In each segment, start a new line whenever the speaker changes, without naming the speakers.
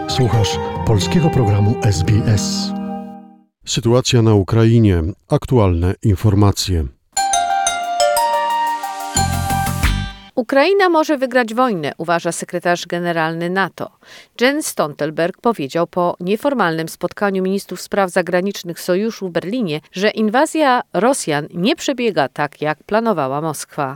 Słuchasz polskiego programu SBS. Sytuacja na Ukrainie. Aktualne informacje.
Ukraina może wygrać wojnę, uważa sekretarz generalny NATO. Jens Stoltenberg powiedział po nieformalnym spotkaniu ministrów spraw zagranicznych Sojuszu w Berlinie, że inwazja Rosjan nie przebiega tak, jak planowała Moskwa.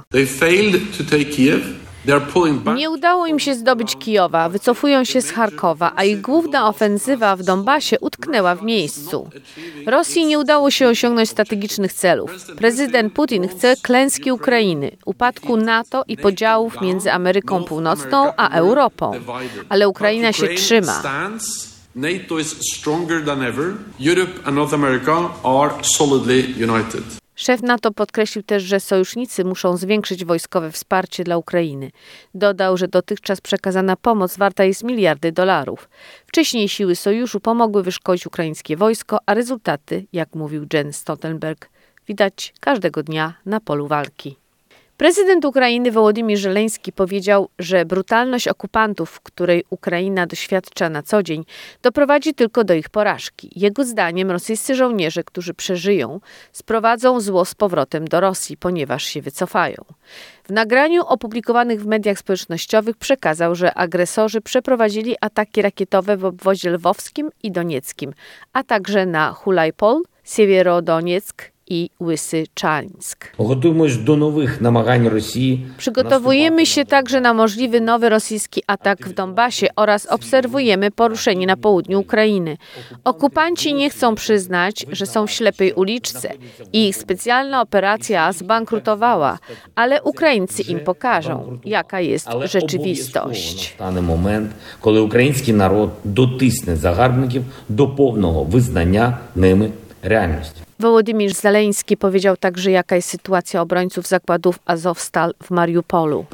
Nie udało im się zdobyć Kijowa, wycofują się z Charkowa, a ich główna ofensywa w Donbasie utknęła w miejscu. Rosji nie udało się osiągnąć strategicznych celów. Prezydent Putin chce klęski Ukrainy, upadku NATO i podziałów między Ameryką Północną a Europą. Ale Ukraina się trzyma.
NATO is stronger than ever. Europe and North America are solidly united.
Szef NATO podkreślił też, że sojusznicy muszą zwiększyć wojskowe wsparcie dla Ukrainy. Dodał, że dotychczas przekazana pomoc warta jest miliardy dolarów. Wcześniej siły sojuszu pomogły wyszkolić ukraińskie wojsko, a rezultaty, jak mówił Jens Stoltenberg, widać każdego dnia na polu walki. Prezydent Ukrainy Wołodymyr Żeleński powiedział, że brutalność okupantów, której Ukraina doświadcza na co dzień, doprowadzi tylko do ich porażki. Jego zdaniem rosyjscy żołnierze, którzy przeżyją, sprowadzą zło z powrotem do Rosji, ponieważ się wycofają. W nagraniu opublikowanych w mediach społecznościowych przekazał, że agresorzy przeprowadzili ataki rakietowe w obwodzie lwowskim i donieckim, a także na Hulajpol, Siewierodonieck i Łysyczańsk. Przygotowujemy się także na możliwy nowy rosyjski atak w Donbasie oraz obserwujemy poruszenie na południu Ukrainy. Okupanci nie chcą przyznać, że są w ślepej uliczce i ich specjalna operacja zbankrutowała, ale Ukraińcy im pokażą, jaka jest rzeczywistość.
Stanie moment, kiedy ukraiński naród dotisne zaгарбників do pełnego wyznania nimi realności.
Wołodymyr Żeleński powiedział także, jaka jest sytuacja obrońców zakładów Azovstal w Mariupolu.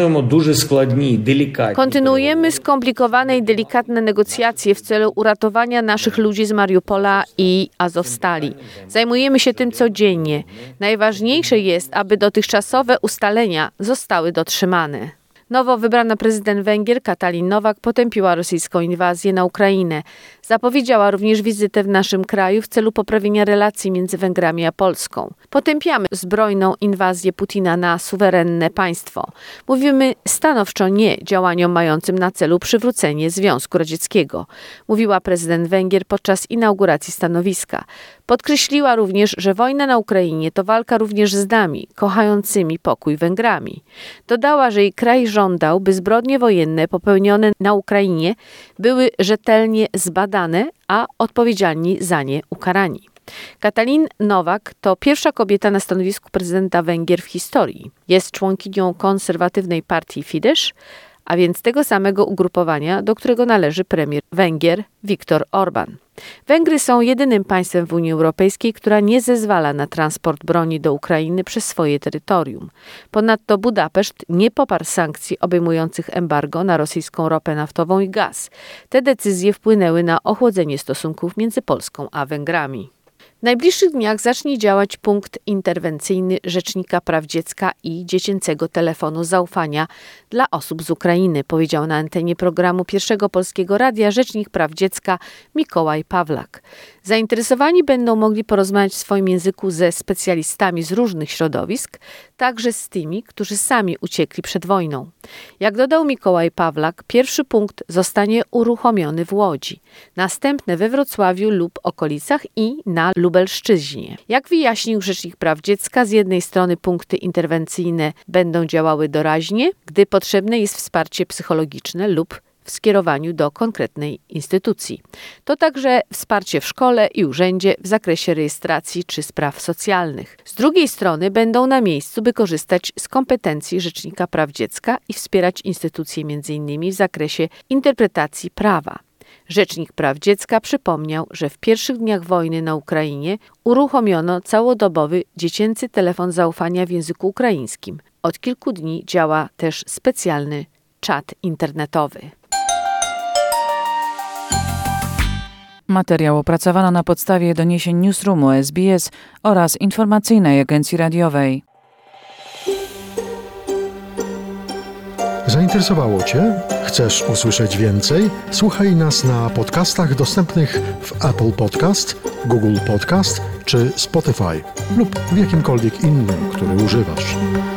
Kontynuujemy skomplikowane i delikatne negocjacje w celu uratowania naszych ludzi z Mariupola i Azovstali. Zajmujemy się tym codziennie. Najważniejsze jest, aby dotychczasowe ustalenia zostały dotrzymane. Nowo wybrana prezydent Węgier Katalin Nowak potępiła rosyjską inwazję na Ukrainę. Zapowiedziała również wizytę w naszym kraju w celu poprawienia relacji między Węgrami a Polską. Potępiamy zbrojną inwazję Putina na suwerenne państwo. Mówimy stanowczo nie działaniom mającym na celu przywrócenie Związku Radzieckiego, mówiła prezydent Węgier podczas inauguracji stanowiska. Podkreśliła również, że wojna na Ukrainie to walka również z nami, kochającymi pokój Węgrami. Dodała, że jej kraj żądał, by zbrodnie wojenne popełnione na Ukrainie były rzetelnie zbadane, a odpowiedzialni za nie ukarani. Katalin Nowak to pierwsza kobieta na stanowisku prezydenta Węgier w historii. Jest członkinią konserwatywnej partii Fidesz, a więc tego samego ugrupowania, do którego należy premier Węgier Viktor Orbán. Węgry są jedynym państwem w Unii Europejskiej, która nie zezwala na transport broni do Ukrainy przez swoje terytorium. Ponadto Budapeszt nie poparł sankcji obejmujących embargo na rosyjską ropę naftową i gaz. Te decyzje wpłynęły na ochłodzenie stosunków między Polską a Węgrami. W najbliższych dniach zacznie działać punkt interwencyjny Rzecznika Praw Dziecka i Dziecięcego Telefonu Zaufania dla osób z Ukrainy, powiedział na antenie programu Pierwszego Polskiego Radia Rzecznik Praw Dziecka Mikołaj Pawlak. Zainteresowani będą mogli porozmawiać w swoim języku ze specjalistami z różnych środowisk, także z tymi, którzy sami uciekli przed wojną. Jak dodał Mikołaj Pawlak, pierwszy punkt zostanie uruchomiony w Łodzi, następne we Wrocławiu lub okolicach i na Lubelszczyźnie. Jak wyjaśnił Rzecznik Praw Dziecka, z jednej strony punkty interwencyjne będą działały doraźnie, gdy potrzebne jest wsparcie psychologiczne lub w skierowaniu do konkretnej instytucji. To także wsparcie w szkole i urzędzie w zakresie rejestracji czy spraw socjalnych. Z drugiej strony będą na miejscu, by korzystać z kompetencji Rzecznika Praw Dziecka i wspierać instytucje m.in. w zakresie interpretacji prawa. Rzecznik Praw Dziecka przypomniał, że w pierwszych dniach wojny na Ukrainie uruchomiono całodobowy dziecięcy telefon zaufania w języku ukraińskim. Od kilku dni działa też specjalny czat internetowy.
Materiał opracowano na podstawie doniesień Newsroomu SBS oraz informacyjnej agencji radiowej.
Zainteresowało Cię? Chcesz usłyszeć więcej? Słuchaj nas na podcastach dostępnych w Apple Podcast, Google Podcast czy Spotify lub w jakimkolwiek innym, który używasz.